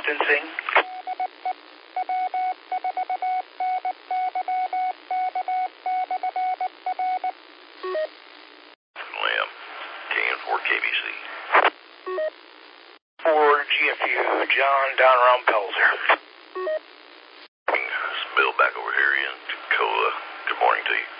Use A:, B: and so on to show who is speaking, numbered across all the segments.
A: distancing.
B: Lamb, KN4 KBC.
A: 4 GFU, John, down around Pelzer.
B: It's Bill back over here in Tacoma. Good morning to you.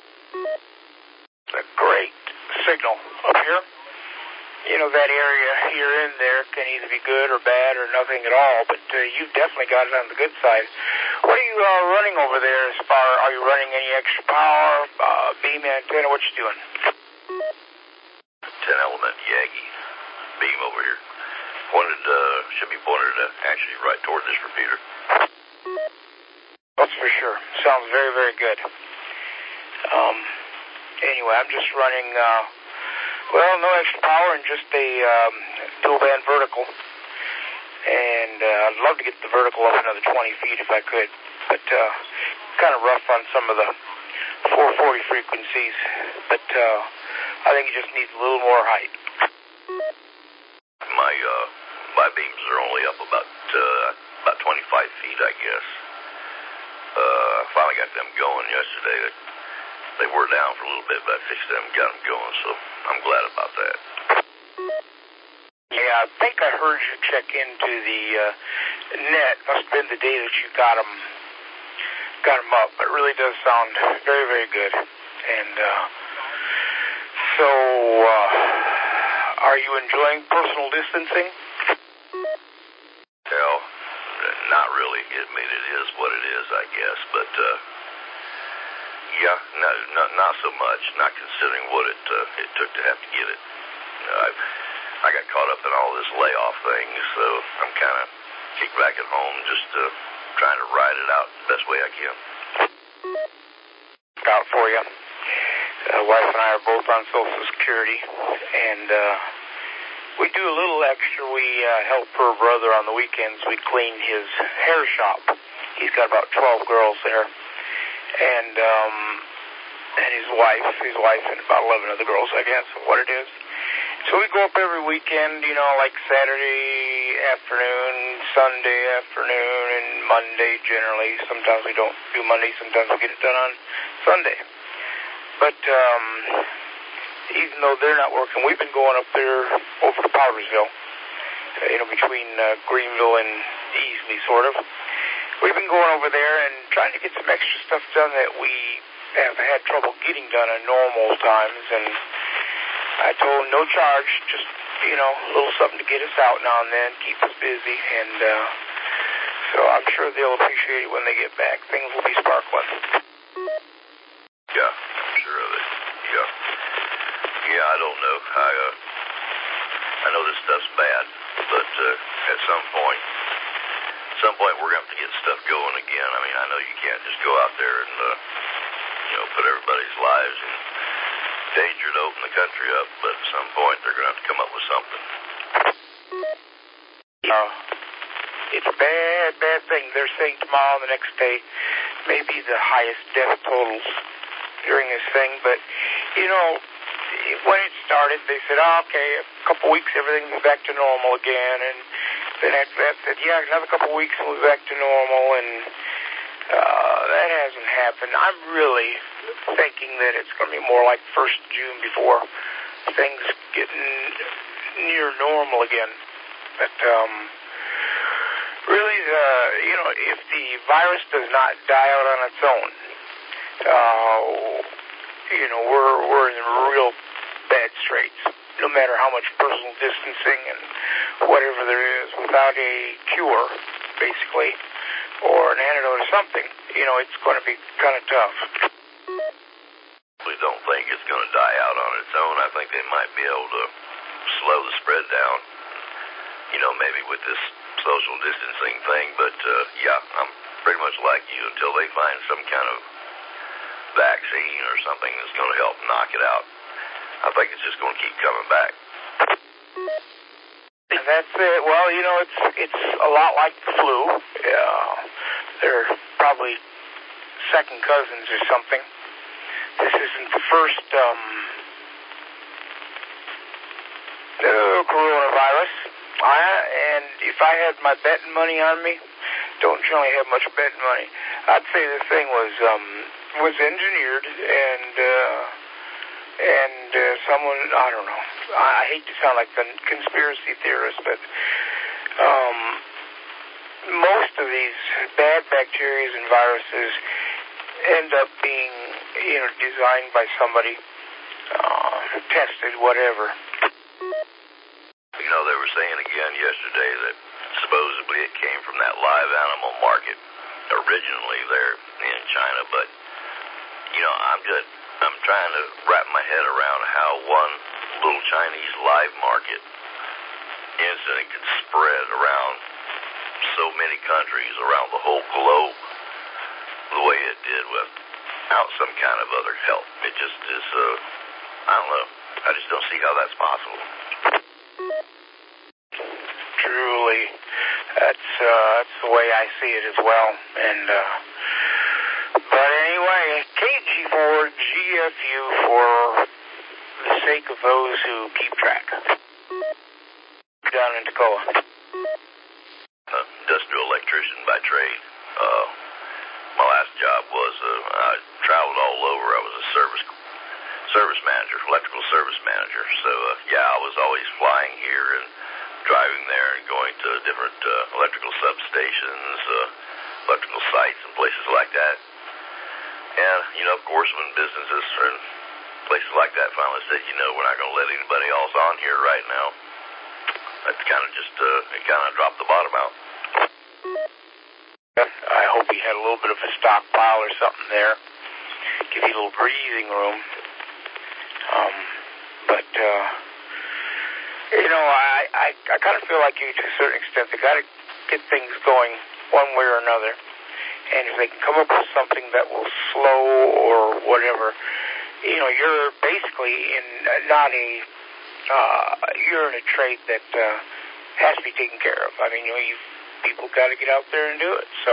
A: A great signal up here. You know, that area here in there can either be good or bad or nothing at all, but you've definitely got it on the good side. What are you running over there as far, are you running any extra power, beam antenna, what you doing?
B: 10 element Yagi beam over here. Should be pointed actually right toward this repeater.
A: That's for sure. Sounds very, very good. Anyway, I'm just running, no extra power and just a dual band vertical. And I'd love to get the vertical up another 20 feet if I could. But kind of rough on some of the 440 frequencies. But I think it just needs a little more height.
B: My beams are only up about 25 feet, I guess. I finally got them going yesterday. They were down for a little bit, but I fixed them and got them going, so I'm glad about that.
A: Yeah, I think I heard you check into the net. Must have been the day that you got them up. It really does sound very, very good. And so, are you enjoying personal distancing?
B: Well, not really. I mean, it is what it is, I guess. But, yeah, not so much. Not considering what it took to have to get it. I got caught up in all this layoff thing, so I'm kind of kicked back at home, just trying to ride it out the best way I can.
A: Out for you. Wife and I are both on Social Security, and we do a little extra. We help her brother on the weekends. We clean his hair shop. He's got about 12 girls there, and his wife and about 11 other girls, I guess, what it is. So we go up every weekend, you know, like Saturday afternoon, Sunday afternoon, and Monday generally. Sometimes we don't do Monday, sometimes we get it done on Sunday. But even though they're not working, we've been going up there over to Powdersville, between Greenville and Easley, sort of. We've been going over there and trying to get some extra stuff done that we have had trouble getting done in normal times, and I told them no charge, just, a little something to get us out now and then, keep us busy, and so I'm sure they'll appreciate it when they get back. Things will be sparkling.
B: Yeah, I'm sure of it. Yeah, I don't know. I know this stuff's bad, but at some point we're going to have to get stuff going again. I mean, I know you can't just go out there and, put everybody's lives in danger to open the country up, but at some point they're going to have to come up with something.
A: It's a bad thing. They're saying tomorrow and the next day may be the highest death totals during this thing, but, when it started, they said, okay, a couple weeks, everything will be back to normal again, and then after that said, another couple weeks and we'll be back to normal, and that hasn't happened. I'm really thinking that it's going to be more like 1st June before things get near normal again. But really, if the virus does not die out on its own, we're in real bad straits. No matter how much personal distancing and whatever there is, without a cure, basically, or an antidote or something, it's going to be kind of tough.
B: We don't think it's going to die out on its own. I think they might be able to slow the spread down, maybe with this social distancing thing. But, I'm pretty much like you. Until they find some kind of vaccine or something that's going to help knock it out, I think it's just going to keep coming back.
A: And that's it. Well, it's a lot like the flu. They're probably second cousins or something. This isn't the first coronavirus. And if if I had my betting money on me, don't generally have much betting money, I'd say this thing was engineered and someone, I don't know, I hate to sound like the conspiracy theorist, but most of these bad bacteria and viruses end up being, designed by somebody, tested, whatever.
B: They were saying again yesterday that supposedly it came from that live animal market originally there in China, but, I'm trying to wrap my head around how one little Chinese live market instantly could spread around so many countries around the whole globe the way it did without some kind of other help. It just is, I don't know. I just don't see how that's possible.
A: Truly, that's the way I see it as well. And but anyway, KG4 GFU for the sake of those who keep track. Down in Toccoa.
B: Industrial electrician by trade. My last job was I traveled all over. I was a service manager, electrical service manager. So I was always flying here and driving there and going to different electrical substations, electrical sites and places like that. And, of course, when businesses and places like that finally said, we're not going to let anybody else on here right now, that kind of just, it kind of dropped the bottom out.
A: I hope he had a little bit of a stockpile or something there. Give you a little breathing room. I kind of feel like to a certain extent, they got to get things going one way or another. And if they can come up with something that will slow or whatever, you're basically you're in a trade that has to be taken care of. I mean, people got to get out there and do it. So,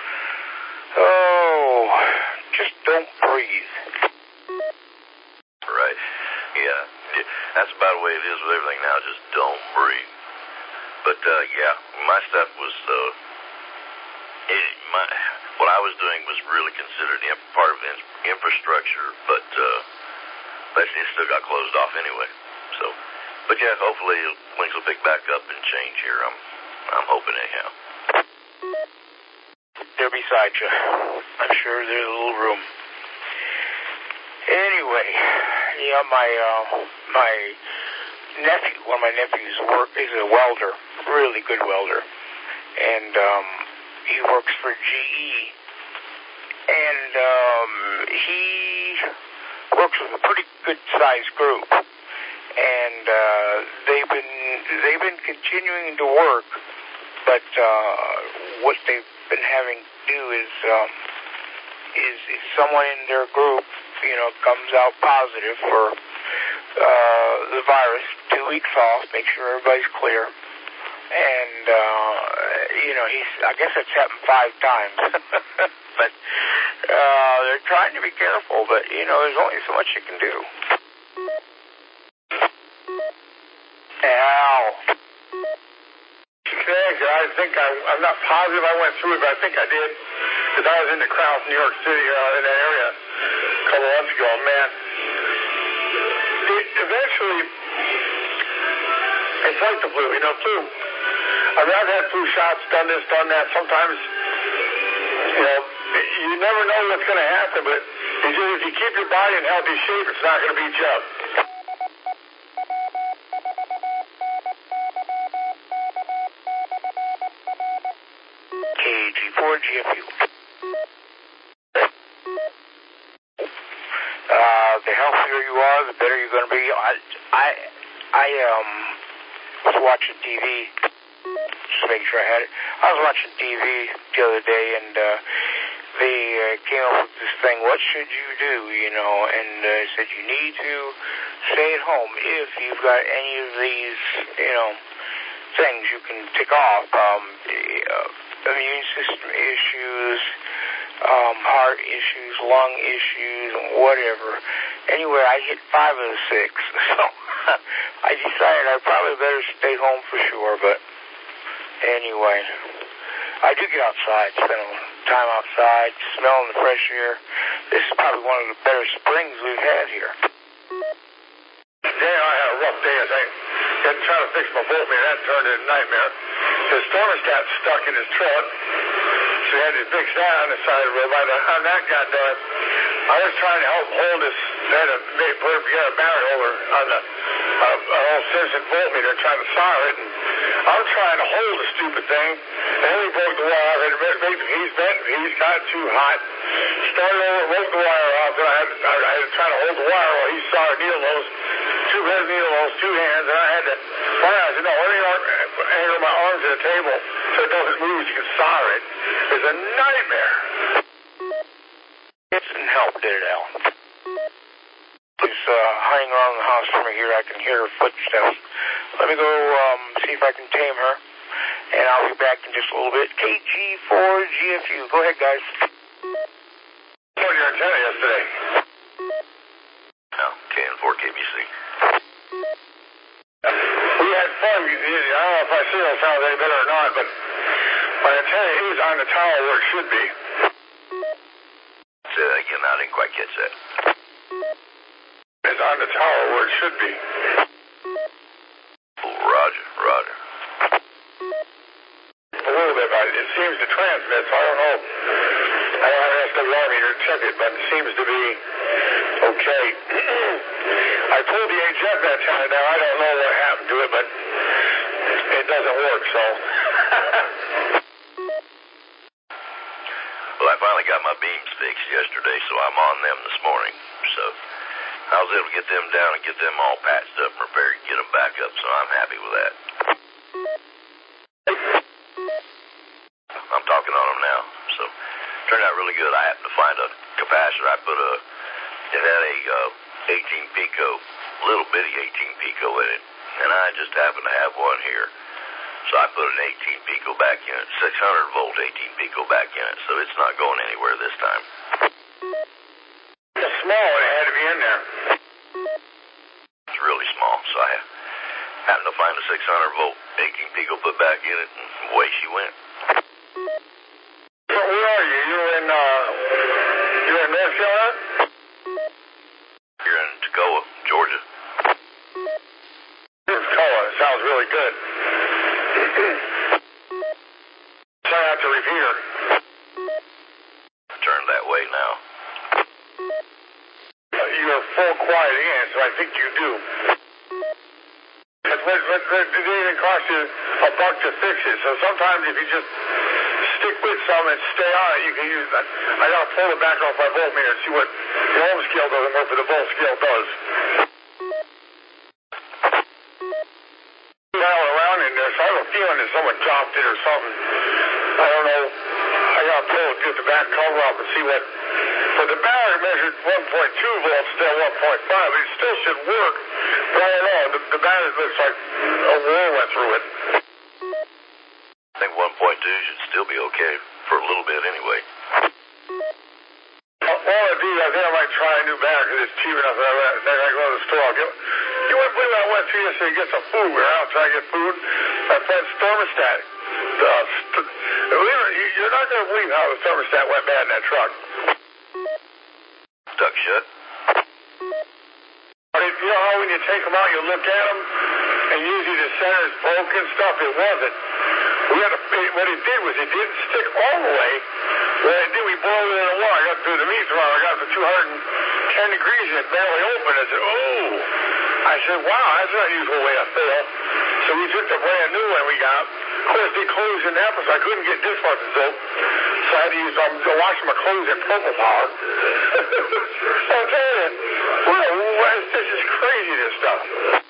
A: just don't breathe.
B: Right. Yeah. That's about the way it is with everything now. Just don't breathe. But, my stuff was, what I was doing was really considered part of infrastructure, but it still got closed off anyway. So, but hopefully things will pick back up and change here. I'm hoping anyhow.
A: They're beside you. I'm sure there's a little room. Anyway, my nephew, one of my nephews, is a welder, really good welder, and he works for GE, and he works with a pretty good sized group, and they've been continuing to work, but what they've been having to do is if someone in their group comes out positive for the virus, 2 weeks off, make sure everybody's clear. And, I guess it's happened 5 times. But they're trying to be careful, but, there's only so much you can do. Ow.
C: I think I'm not positive I went through it, but I think I did. Because I was in the crowd in New York City, in that area a couple months ago. Man, eventually, it's like the flu. Flu. I've had flu shots, done this, done that. Sometimes, you never know what's going to happen, but if you keep your body in healthy shape, it's not going to beat you up.
A: KG4 GFU. The healthier you are, the better you're going to be. I was watching TV, just to make sure I had it. I was watching TV the other day, and they came up with this thing, what should you do, and said you need to stay at home if you've got any of these, things you can tick off, immune system issues, heart issues, lung issues, whatever. Anyway, I hit 5 of the 6, so I decided I probably better stay home for sure, but anyway. I do get outside, spend time outside, smelling the fresh air. This is probably one of the better springs we've had here.
C: Damn, I had a rough day. I think trying to fix my boat, man, that turned into a nightmare. His thermostat stuck in his truck, so he had to fix that on the side of the road. By the time that got done, I was trying to help hold this, had to put together a battery holder on the an old Simpson voltmeter, trying to solder it, and I'm trying to hold the stupid thing, and then he broke the wire, and he's got too hot. Started over, broke the wire off, and I had to try to hold the wire while he soldered needle nose, two pairs of needle nose, two hands, and I had to, I said, no, let me anchor my arms to the table so it doesn't move, so you can solder it. It's a nightmare.
A: It didn't help, did it, Al? Just hanging around the house from here, I can hear her footsteps. Let me go see if I can tame her, and I'll be back in just a little bit. KG4GFU. Go ahead, guys.
C: I saw your antenna yesterday.
B: No, KN4KBC.
C: We had fun. I don't know if my signal sounds any better or not, but my antenna is on the tower where it should be.
B: Say that again, I didn't quite catch that.
C: It's on the tower where it should be.
B: Roger.
C: A little bit, but it seems to transmit, so I don't know. I don't have an SWR meter to check it, but it seems to be okay. I pulled the HF antenna down. I don't know what happened to it, but it doesn't work, so.
B: Well, I finally got my beams fixed yesterday, so I'm on them this morning. So I was able to get them down and get them all patched up and repaired and get them back up, so I'm happy with that. I'm talking on them now, so turned out really good. I happened to find a capacitor. It had a 18 pico, little bitty 18 pico in it, and I just happened to have one here. So I put an 18 pico back in it, 600 volt 18 pico back in it, so it's not going anywhere this time.
C: It's small and it had to be in there.
B: It's really small, so I happened to find a 600 volt 18 pico, put back in it, and away she went.
C: So where are you? You're in North Carolina?
B: Here in Toccoa, Georgia.
C: Toccoa, it sounds really good. Try out the repeater.
B: Turn that way now.
C: You're full quiet again, so I think you do. It didn't even cost you $1 to fix it, so sometimes if you just stick with some and stay on it, you can use that. I gotta pull it back off my voltmeter and see what the ohm scale doesn't work, but the volt scale does. Around in there, so I have a feeling that someone dropped it or something. I don't know. I gotta pull it, get the back cover up and see what. But the battery measured 1.2 volts, still 1.5, but it still should work. But I don't know. The battery looks like a war went through it.
B: I think 1.2 should still be okay for a little bit anyway.
C: All I do, I think I might try a new battery because it's cheap enough that I go to the store. You wouldn't believe I went through yesterday to get some food. We were out trying to get food. My friend's thermostat. You're not going to believe how the thermostat went bad in that truck.
B: Stuck shut?
C: You know how when you take them out, you look at them, and usually the center's broken stuff? It wasn't. What it did was it didn't stick all the way. What it did, we boiled it in water. I got through the meat thermometer. I got to 210 degrees, and it barely opened. I said, oh. I said, wow, that's an unusual way to fail. So we took the brand new one we got. Of course, they closed in Naples. I couldn't get dishwashing soap, so I had to use washing my clothes in Propel Power. I'm telling you, this is crazy, this stuff.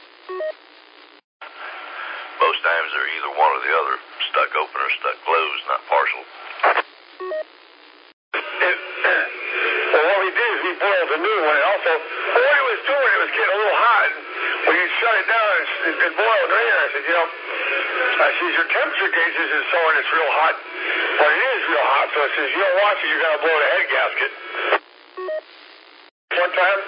B: Most times they're either one or the other, stuck open or stuck closed, not partial.
C: Well, what we did is we boiled the new one, and also, what it was doing, it was getting a little hot. When you shut it down, it boiled right here. I said, your temperature gauge isn't showing it's real hot, but it is real hot. So it says, you don't watch it, you're going to blow the head gasket. One time,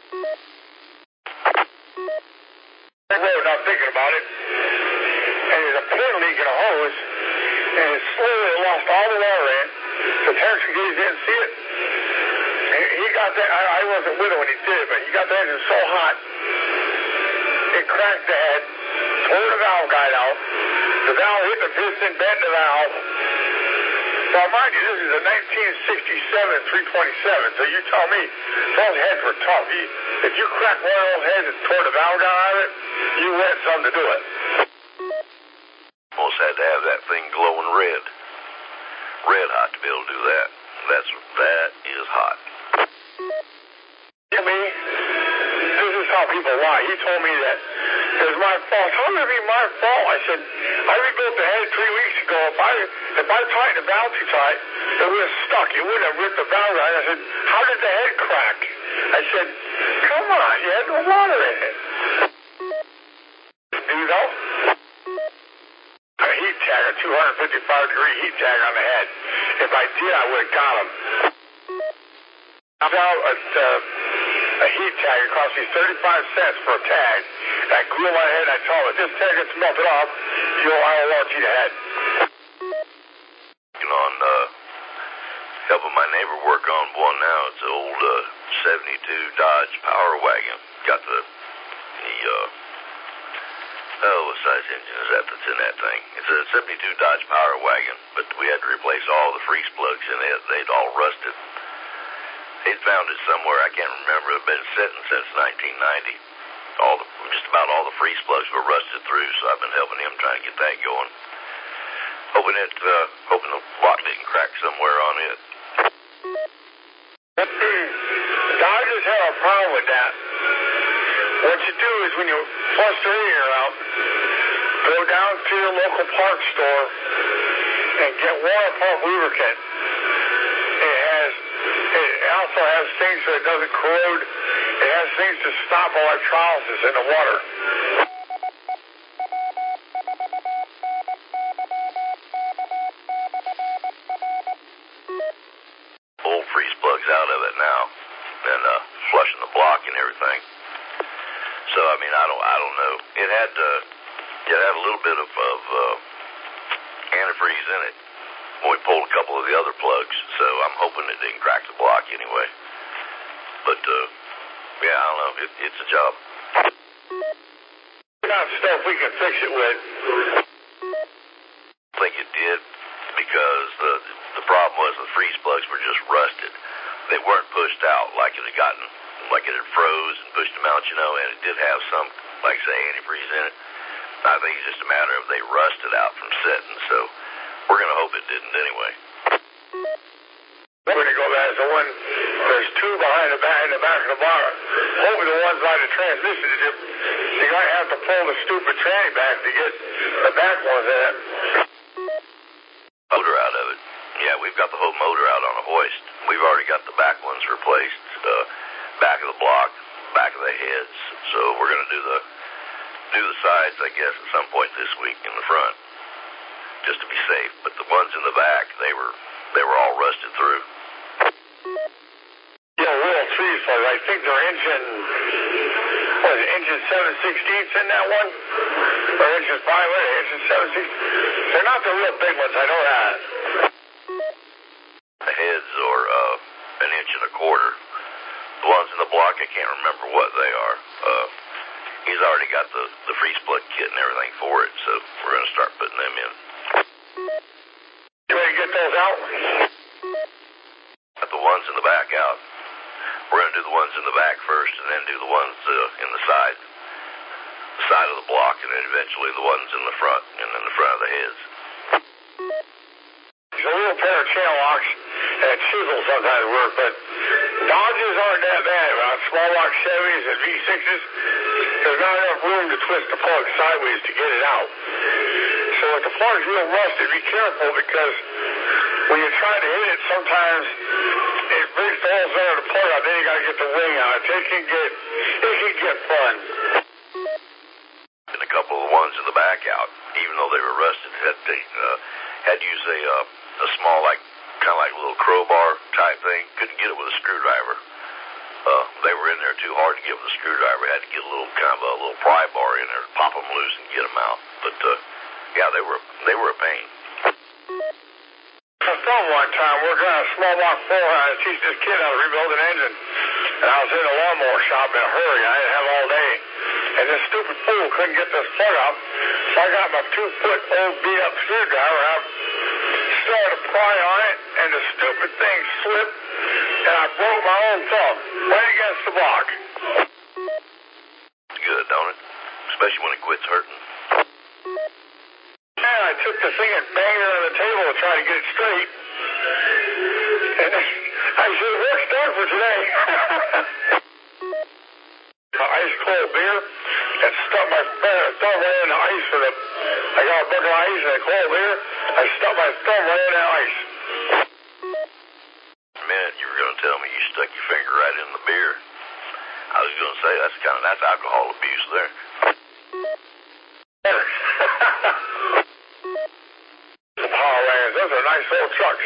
C: I wrote, not thinking about it, and there's a pin leak in a hose, and it slowly lost all the water in. So Terrence Gage didn't see it. He got that. I wasn't with him when he did it, but he got the engine so hot, it cracked the head, tore the valve guide out. The valve hit the piston, bent the valve. Now, mind you, this is a 1967 327, so you tell me, those heads were tough. If you cracked one of those heads and tore the valve guide out of it, you went something to do it.
B: Almost had to have that thing glowing red. Red hot to be able to do that. That is hot.
C: You know me? This is how people lie. He told me that it was my fault. How would it be my fault? I said, I rebuilt the head 3 weeks ago. If I tightened the valve too tight, it would have stuck. It wouldn't have ripped the valve out. I said, how did the head crack? I said, come on, you had no water in it. Do you know? A heat tag, a 255-degree heat tag on the head. If I did, I would have got him. Now, a heat tag, it cost me 35 cents for a tag. And I glue my head, and I told him, if this tag gets melted off, I will warranty the head.
B: You know, on helping my neighbor work on one now. It's an old 72 Dodge Power Wagon. Got the what size engine is that that's in that thing? It's a 72 Dodge Power Wagon, but we had to replace all the freeze plugs in it. They'd all rusted. They'd found it somewhere, I can't remember. It had been sitting since 1990. Just about all the freeze plugs were rusted through, so I've been helping him trying to get that going. Hoping the block didn't crack somewhere on it.
C: Dodgers have a problem with that. What you do is when you flush the radiator out, go down to your local parts store and get water pump lubricant. It also has things so it doesn't corrode. It has things to stop electrolysis in the water.
B: Old freeze plugs out of it now, and flushing the block and everything. So I mean, I don't know. It had a little bit of antifreeze in it when we pulled a couple of the other plugs. So I'm hoping it didn't crack the block anyway. But yeah, I don't know. It's a job.
C: Not stuff we can fix it with.
B: I think it did because the problem was the freeze plugs were just rusted. They weren't pushed out like it had froze and pushed them out, and it did have some, like say, antifreeze in it. I think it's just a matter of they rusted out from setting, so we're going to hope it didn't anyway.
C: We're going to go back. There's two behind in the back of the bar. Hopefully the ones by the transmission, you're going to have to pull the stupid tranny back to get the back ones in it.
B: Motor out of it. Yeah, we've got the whole motor out on a hoist. We've already got the back ones replaced. Back of the block, back of the heads. So we're going to do the sides, I guess, at some point this week in the front, just to be safe. But the ones in the back, they were all rusted through.
C: Yeah, World Trees plug. I think they're engine 7/16 in that one, or engine 7/16. They're not the real big ones. I know that.
B: The heads are an inch and a quarter. The ones in the block, I can't remember what they are. He's already got the freeze plug kit and everything for it, so we're going to start putting them in.
C: You ready to get those out?
B: Got the ones in the back out. We're going to do the ones in the back first, and then do the ones in the side of the block, and then eventually the ones in the front, and then the front of the heads.
C: There's a little pair of channel locks and chisels sometimes work, but Dodges aren't that bad. About small block Chevys and V6s, there's not enough room to twist the plug sideways to get it out. So if the plug's real rusted, be careful, because when you're trying to hit it, sometimes it breaks the holes under the plug out. Then you got to get the wing out. It can get fun.
B: And a couple of the ones in the back out, even though they were rusted, had to use a small, kind of like a little crowbar type thing. Couldn't get it with a screwdriver. They were in there too hard to get with a screwdriver. Had to get a little pry bar in there, pop them loose and get them out. But yeah, they were a pain.
C: I saw one time working on a small block 4, and I was teaching this kid how to rebuild an engine. And I was in the lawnmower shop in a hurry. I didn't have all day. And this stupid fool couldn't get this plug out. So I got my 2-foot old beat-up screwdriver. I started to pry on it, and the stupid thing slipped, and I broke my own thumb right against the block.
B: Good, don't it? Especially when it quits hurting.
C: And I took the thing and banged it on the table to try to get it straight. And I said, "Work's done for today." Ice cold beer and stuck my thumb right in the ice for the. I got a bucket of ice and a cold beer. I stuck my thumb right in the ice.
B: A minute, you were going to tell me you stuck your finger right in the beer. I was going to say that's alcohol abuse there.
C: The power wagons, those are nice old trucks.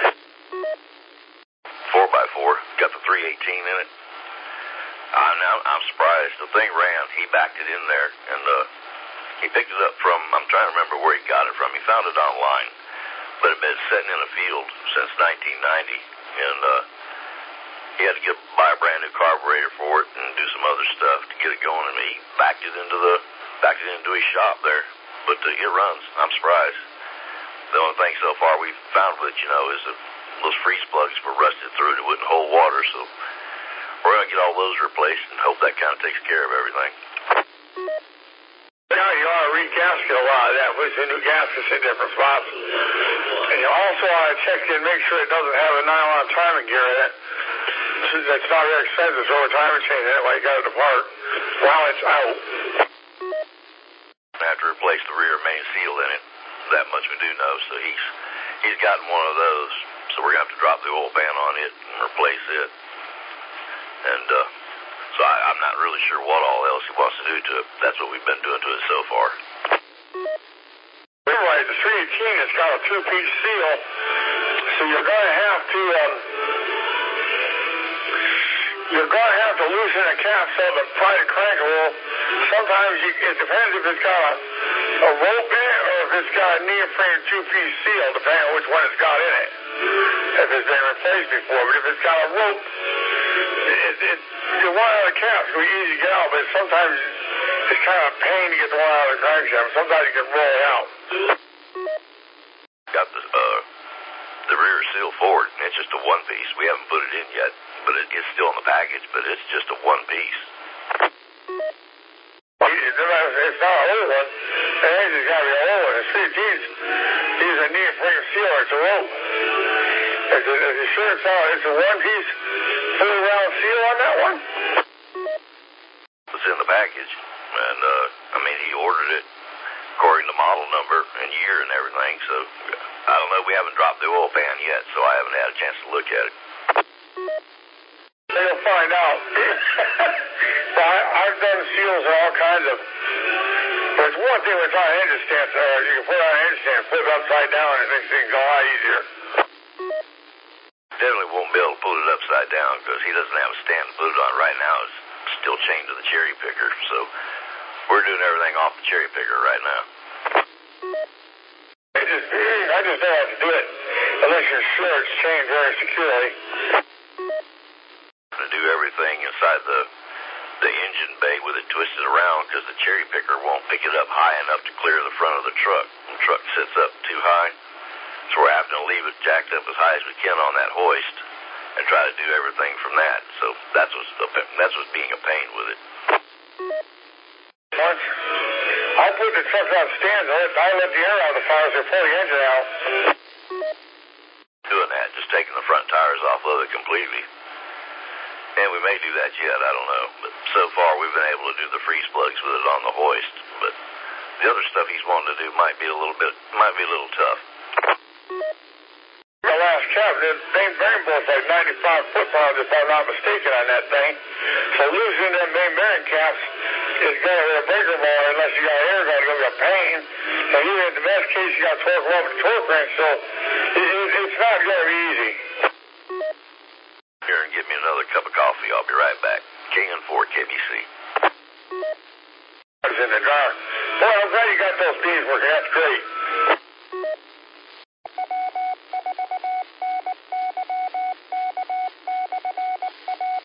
B: 4x4, got the 318 in it. I'm surprised. The thing ran. He backed it in there, and he picked it up from, I'm trying to remember where he got it from. He found it online, but it had been sitting in a field since 1990, and he had to buy a brand new carburetor for it and do some other stuff to get it going, and he backed it into his shop there. But it runs. I'm surprised. The only thing so far we've found with it, is that those freeze plugs were rusted through and it wouldn't hold water, so we're going to get all those replaced and hope that kind of takes care of everything.
C: Yeah, you ought to regasket a lot of that, put some new gaskets in different spots. And you also ought to check and make sure it doesn't have a nylon timing gear in it. It's not very expensive to throw a timing chain in it while you got it apart while it's out.
B: I have to replace the rear main seal in it. That much we do know, so he's gotten one of those. So we're going to have to drop the oil pan on it and replace it. And so I'm not really sure what all else he wants to do to it. That's what we've been doing to it so far.
C: You're right, the 318 has got a 2-piece seal, so you're going to have to loosen the caps up and pry the crank a little. Sometimes it depends if it's got a rope in it or if it's got a neoprene 2-piece seal, depending on which one it's got in it. If it's been replaced before, but if it's got a rope, the one out of the caps will be easy to get out, but sometimes it's kind of a pain to get the one out of the crankshaft. Sometimes you can roll it out.
B: Got the rear seal forward, and it's just a 1-piece. We haven't put it in yet, but it's still in the package, but it's just a 1-piece.
C: It's not an old one. The engine's got to be an old one. The 318's use a neoprene seal or it's a rope. Is you sure it's a 1-piece fully round seal on that one?
B: It's in the package, and he ordered it according to model number and year and everything, so I don't know. We haven't dropped the oil pan yet, so I haven't had a chance to look at it.
C: You'll find out. I've done seals and all kinds of. There's one thing with on an engine stand. You can put it on an engine stand, flip it upside down, and it makes things a lot easier.
B: Definitely won't be able to put it upside down because he doesn't have a stand to put it on right now. It's still chained to the cherry picker, so we're doing everything off the cherry picker right now.
C: I just don't have to do it unless you're sure it's chained very securely.
B: To do everything inside the engine bay with it twisted around because the cherry picker won't pick it up high enough to clear the front of the truck. The truck sits up too high, so we're having to leave it jacked up as high as we can on that hoist and try to do everything from that. So that's what's being a pain with it.
C: I put the truck on stands. I let the air out of the fires and pull the engine out.
B: Doing that, just taking the front tires off of it completely. And we may do that yet, I don't know. But so far, we've been able to do the freeze plugs with it on the hoist. But the other stuff he's wanting to do might be a little tough.
C: The last cabinet, main bearing bolt's like 95 foot-pounds, if I'm not mistaken, on that thing. So losing them main bearing caps is going to be a breaker bar unless you got air going to be a pain. And even in the best case, you got torque rubber torque wrench, so it's not going to be easy.
B: Here and get me another cup of coffee. I'll be right back. KN4 KBC.
C: It's in the dryer. Boy, I'm glad you got those beans working. That's great.